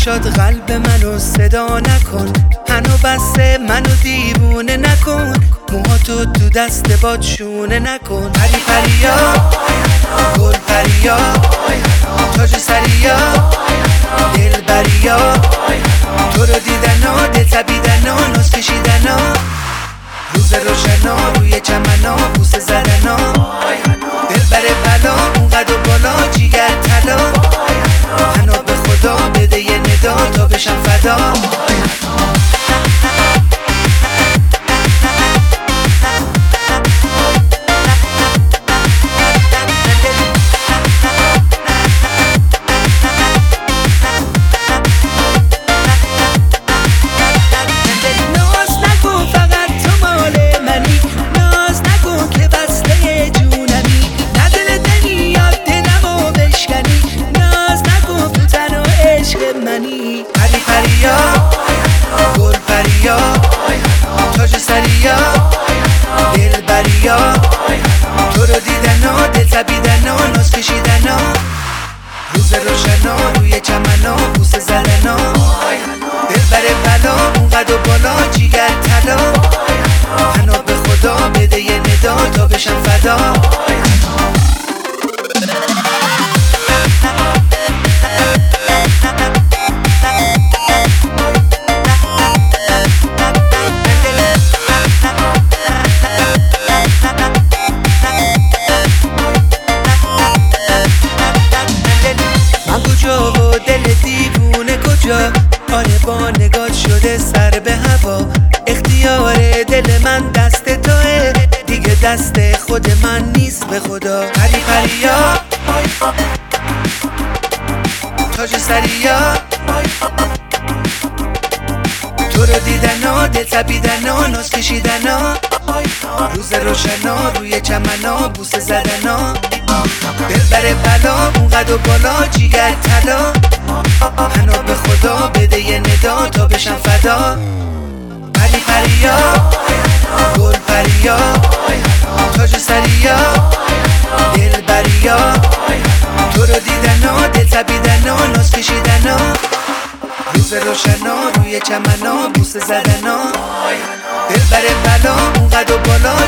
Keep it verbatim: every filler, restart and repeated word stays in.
چشات قلب منو صدا نکن، هنو بسته منو دیوونه نکن، موهاتو تو دست باد شونه نکن. پری پریا گل پریا تاج سریا دل بریا، تو رو دیدن ها دل تبیدن ها ناز کشیدن ها، روز روشنا روی چمنا بوسه زدن ها، دل بره بلا اون قد و بالا جیگر طلا، منو به خدا بده یه ندا تا بشم فدا. پری پریا گل پریا تاج سریا دل بریا، تو رو دیدن ها دل تبیدن ها ناز کشیدن ها، روز روشنا روی چمنا بوسه زدن ها، دل بره بلا اون قد و بالا جیگر طلا، منو به خدا بده یه ندا تا بشم فدا. کجا و دل دیوونه کجا، آره با نگات شده سر به هوا، اختیار دل من دست توه دیگه دست خود من نیست به خدا. پری پریا تاج سریا تو رو دیدن ها دل تبیدن ها ناز کشیدن ها، روز روشنا روی چمنا بوسه زدن ها، دل بره بلا اون قد و بالا جیگر طلا، منو به خدا بده یه ندا تا بشم فدا. پری پریا گل پریا تاج سریا دل بریا، تو رو دیدن ها دل تبیدن ها ناز کشیدن ها، روز روشنا روی چمنا بوسه زدن ها، دل بره بلا اون قد و بالا